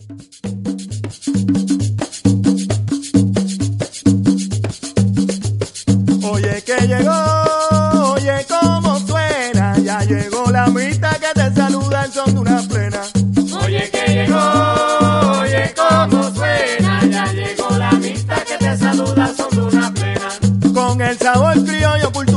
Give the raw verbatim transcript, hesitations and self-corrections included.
Oye que llegó, oye cómo suena, ya llegó la amistad que te saluda al son de una plena. Oye que llegó, oye cómo suena, ya llegó la amistad que te saluda al son de una plena. Con el sabor criollo pulso